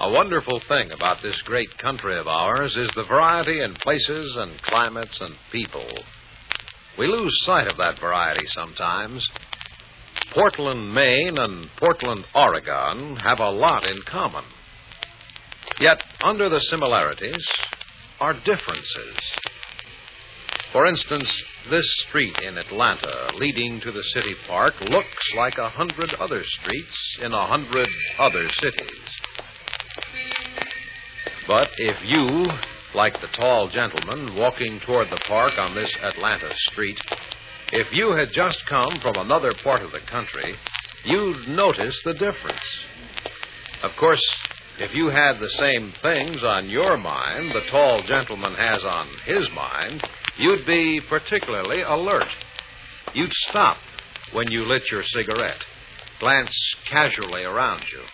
A wonderful thing about this great country of ours is the variety in places and climates and people. We lose sight of that variety sometimes. Portland, Maine, and Portland, Oregon have a lot in common. Yet, under the similarities are differences. For instance, this street in Atlanta leading to the city park looks like 100 other streets in 100 other cities. But if you, like the tall gentleman walking toward the park on this Atlanta street, if you had just come from another part of the country, you'd notice the difference. Of course, if you had the same things on your mind the tall gentleman has on his mind, you'd be particularly alert. You'd stop when you lit your cigarette, glance casually around you.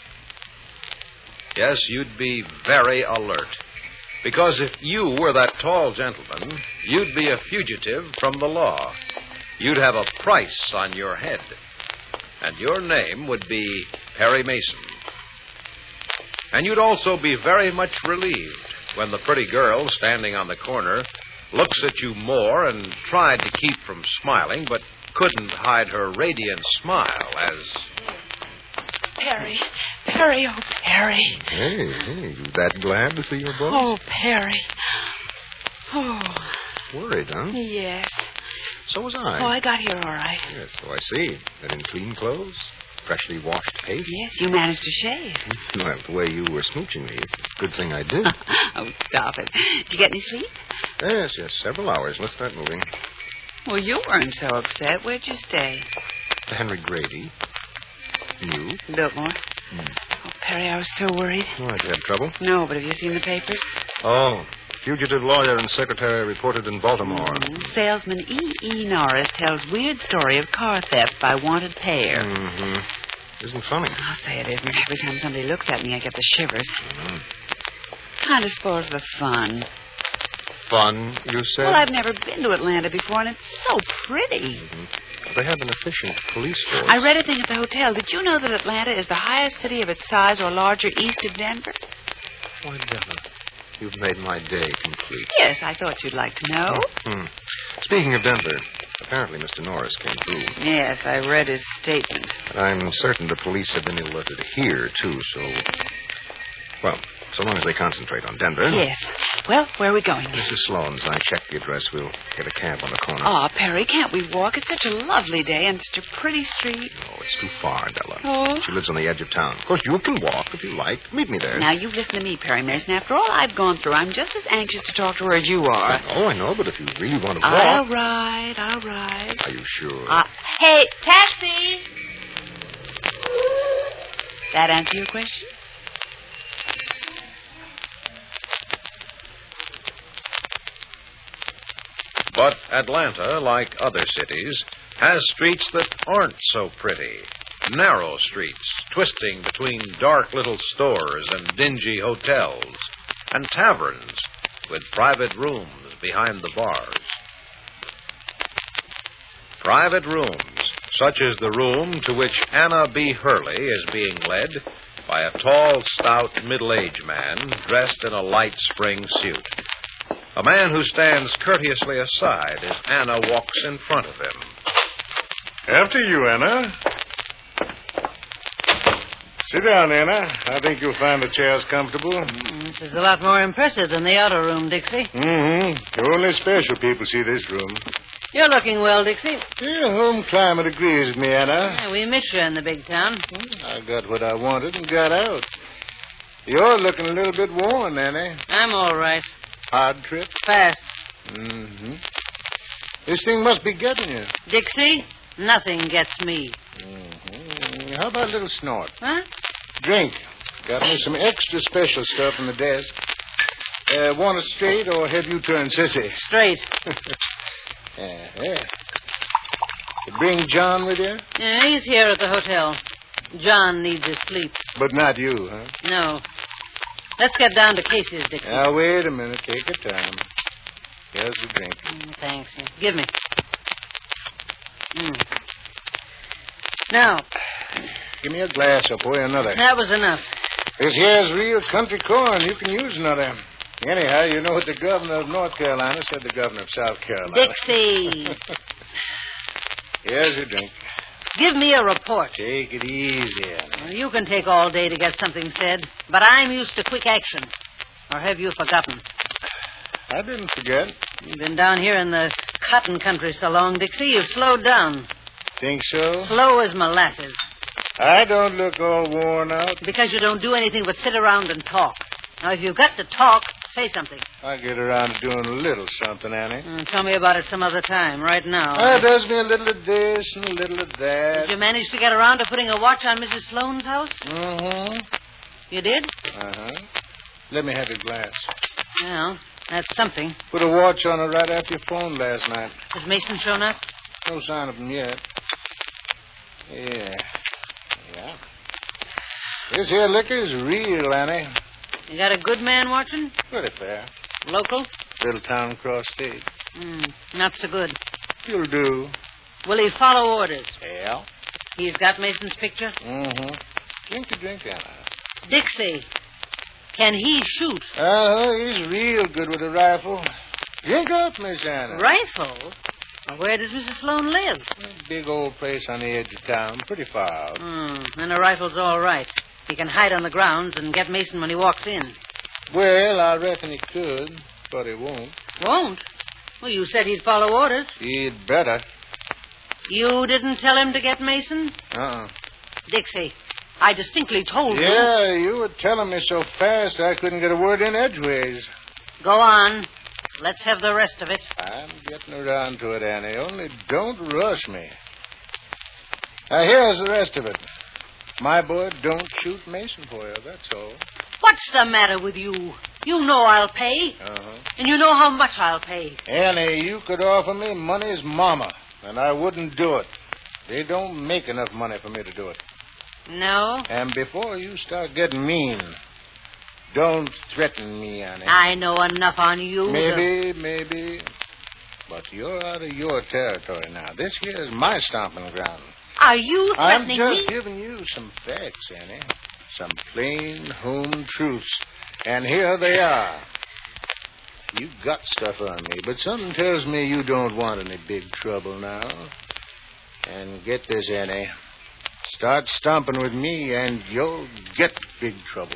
Yes, you'd be very alert. Because if you were that tall gentleman, you'd be a fugitive from the law. You'd have a price on your head. And your name would be Perry Mason. And you'd also be very much relieved when the pretty girl standing on the corner looks at you more and tried to keep from smiling, but couldn't hide her radiant smile as... Perry, oh, Perry. Hey, you that glad to see your boss? Oh, Perry. Oh. Worried, huh? Yes. So was I. Oh, I got here all right. Yes, so I see. And in clean clothes? Freshly washed face? Yes, you managed to shave. Well, the way you were smooching me, it's a good thing I did. Oh, stop it. Did you get any sleep? Yes, several hours. Let's start moving. Well, you weren't so upset. Where'd you stay? The Henry Grady. You? Biltmore. Oh, Perry, I was so worried. Oh, did you have trouble? No, but have you seen the papers? Oh, fugitive lawyer and secretary reported in Baltimore. Salesman E. Norris tells weird story of car theft by wanted payer. Isn't funny. I'll say it isn't. Every time somebody looks at me, I get the shivers. Kind of spoils the fun. Fun, you said? Well, I've never been to Atlanta before, and it's so pretty. They have an efficient police force. I read a thing at the hotel. Did you know that Atlanta is the highest city of its size or larger east of Denver? Why, Deborah, you've made my day complete. Yes, I thought you'd like to know. Speaking of Denver, apparently Mr. Norris came through. Yes, I read his statement. But I'm certain the police have been alerted here, too, so... Well, so long as they concentrate on Denver. Yes. Well, where are we going? Mrs. Sloan's. I checked the address. We'll get a cab on the corner. Oh, Perry, can't we walk? It's such a lovely day and such a pretty street. Oh, it's too far, Della. Oh? She lives on the edge of town. Of course, you can walk if you like. Meet me there. Now, you listen to me, Perry Mason. After all I've gone through, I'm just as anxious to talk to her as you are. I know, but if you really want to walk... I'll ride. Are you sure? Hey, taxi! That answer your question? But Atlanta, like other cities, has streets that aren't so pretty. Narrow streets, twisting between dark little stores and dingy hotels, and taverns with private rooms behind the bars. Private rooms, such as the room to which Anna B. Hurley is being led by a tall, stout, middle-aged man dressed in a light spring suit. A man who stands courteously aside as Anna walks in front of him. After you, Anna. Sit down, Anna. I think you'll find the chairs comfortable. This is a lot more impressive than the outer room, Dixie. Only special people see this room. You're looking well, Dixie. Yeah, home climate agrees with me, Anna. Yeah, we miss you in the big town. I got what I wanted and got out. You're looking a little bit worn, Annie. I'm all right. Hard trip? Fast. This thing must be getting you. Dixie, nothing gets me. How about a little snort? Huh? Drink. Got me some extra special stuff in the desk. Want it straight or have you turned sissy? Straight. Yeah. You bring John with you? Yeah, he's here at the hotel. John needs his sleep. But not you, huh? No. Let's get down to Casey's, Dixie. Now, wait a minute. Take your time. Here's the drink. Thanks. Give me. Now. Give me a glass. I'll pour you another. That was enough. This here's real country corn. You can use another. Anyhow, you know what the governor of North Carolina said the governor of South Carolina. Dixie, Here's your drink. give me a report. Take it easy, Annie. Well, you can take all day to get something said, but I'm used to quick action. Or have you forgotten? I didn't forget. You've been down here in the cotton country so long, Dixie, you've slowed down. Think so? Slow as molasses. I don't look all worn out. Because you don't do anything but sit around and talk. Now, if you've got to talk, say something. I get around to doing a little something, Annie. Tell me about it some other time, right now. Does me a little of this and a little of that. Did you manage to get around to putting a watch on Mrs. Sloane's house? Mm-hmm. You did? Uh-huh. Let me have your glass. Well, that's something. Put a watch on her right after you phoned last night. Has Mason shown up? No sign of him yet. Yeah. This here liquor is real, Annie. You got a good man watching? Pretty fair. Local? Little town across state. Not so good. You'll do. Will he follow orders? Yeah. He's got Mason's picture? Mm-hmm. Drink your drink, Anna. Dixie, can he shoot? He's real good with a rifle. Drink up, Miss Anna. Rifle? Well, where does Mrs. Sloane live? A big old place on the edge of town, pretty far out. Then a rifle's all right. He can hide on the grounds and get Mason when he walks in. Well, I reckon he could, but he won't. Won't? Well, you said he'd follow orders. He'd better. You didn't tell him to get Mason? Uh-uh. Dixie, I distinctly told you. Yeah, you were telling me so fast I couldn't get a word in edgeways. Go on. Let's have the rest of it. I'm getting around to it, Annie. Only don't rush me. Now, here's the rest of it. My boy don't shoot Mason for you, that's all. What's the matter with you? You know I'll pay. Uh-huh. And you know how much I'll pay. Annie, you could offer me money's mama, and I wouldn't do it. They don't make enough money for me to do it. No? And before you start getting mean, don't threaten me, Annie. I know enough on you. Maybe. But you're out of your territory now. This here is my stomping ground. Are you threatening me? I'm just giving you some facts, Annie. Some plain home truths. And here they are. You got stuff on me, but something tells me you don't want any big trouble now. And get this, Annie. Start stomping with me, and you'll get big trouble.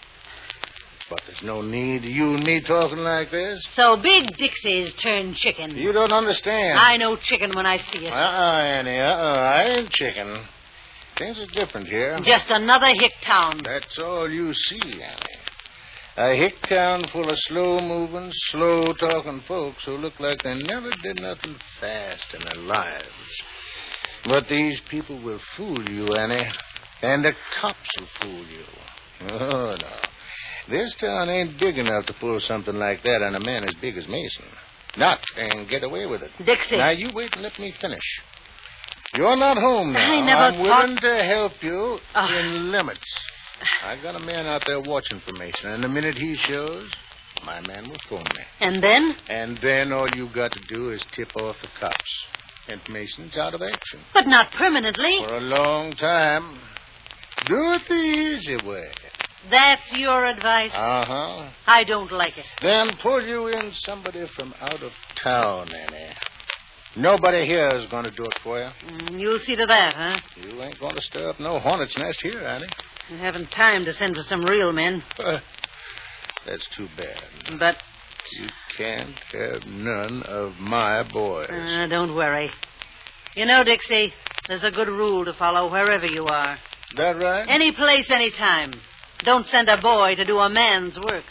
But there's no need you and me talking like this. So Big Dixie's turned chicken. You don't understand. I know chicken when I see it. Annie, I ain't chicken. Things are different here. Just another hick town. That's all you see, Annie. A hick town full of slow-moving, slow-talking folks who look like they never did nothing fast in their lives. But these people will fool you, Annie. And the cops will fool you. Oh, no. This town ain't big enough to pull something like that on a man as big as Mason. Not and get away with it. Dixie. Now, you wait and let me finish. You're not home now. I never I'm willing to help you in limits. I got a man out there watching for Mason, and the minute he shows, my man will phone me. And then? And then all you got to do is tip off the cops. And Mason's out of action. But not permanently. For a long time. Do it the easy way. That's your advice? Uh-huh. I don't like it. Then pull you in somebody from out of town, Annie. Nobody here is going to do it for you. You'll see to that, huh? You ain't going to stir up no hornet's nest here, Annie. You haven't time to send for some real men. That's too bad. But... You can't have none of my boys. Don't worry. You know, Dixie, there's a good rule to follow wherever you are. That right? Any place, any time. Don't send a boy to do a man's work.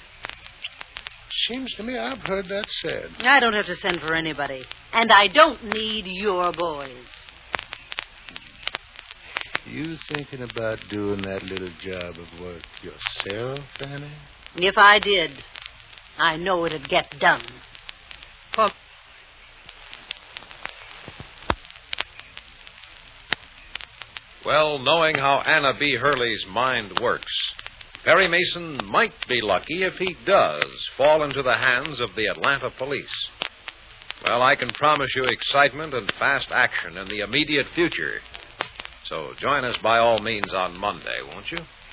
Seems to me I've heard that said. I don't have to send for anybody. And I don't need your boys. You thinking about doing that little job of work yourself, Annie? If I did, I know it'd get done. Well, knowing how Anna B. Hurley's mind works, Perry Mason might be lucky if he does fall into the hands of the Atlanta police. Well, I can promise you excitement and fast action in the immediate future. So join us by all means on Monday, won't you?